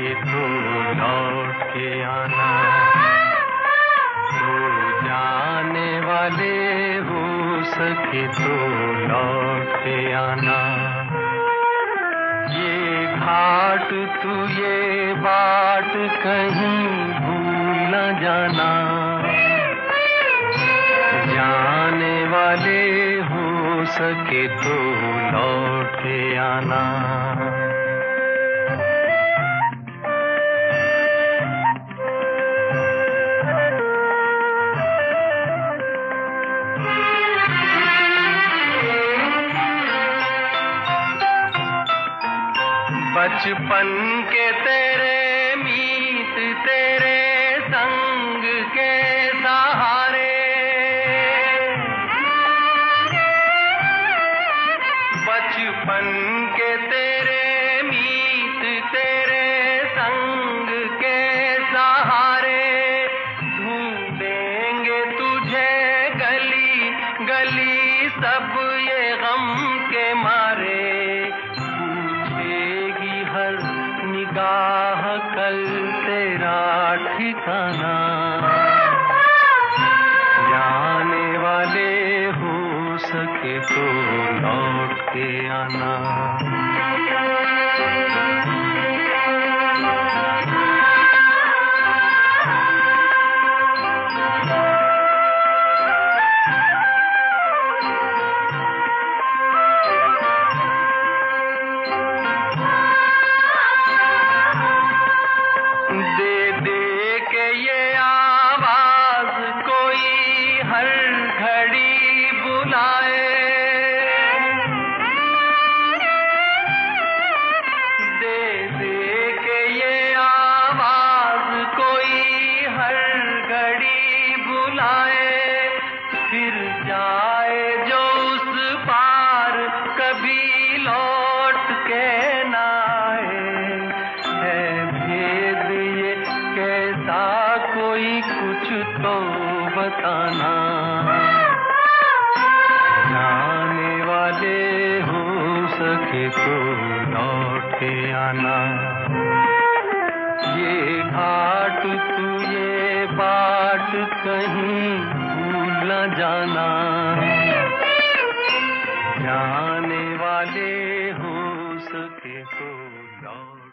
सके तो लौट के आना। तो जाने वाले हो सके तो लौट के आना। ये घाट तू ये बाट कहीं भूल न जाना। जाने वाले हो सके तो लौट के आना। बचपन के तेरे मीत तेरे संग के सहारे। बचपन के तेरे मीत तेरे संग के सहारे। ढूंढेंगे तुझे गली गली सब ये गम के मारे। हर निगाह कल तेरा ठिकाना। जाने वाले हो सके तो लौट के आना। दे दे के ये आवाज कोई हर घड़ी बुलाए। दे दे के ये आवाज कोई हर घड़ी बुलाए। फिर जाए जो उस पार कभी लौट के ना कोई कुछ तो बताना। जाने वाले हो सके तो लौट के आना। ये घाट तू ये बाट कहीं भूल न जाना। जाने वाले हो सके तो लौट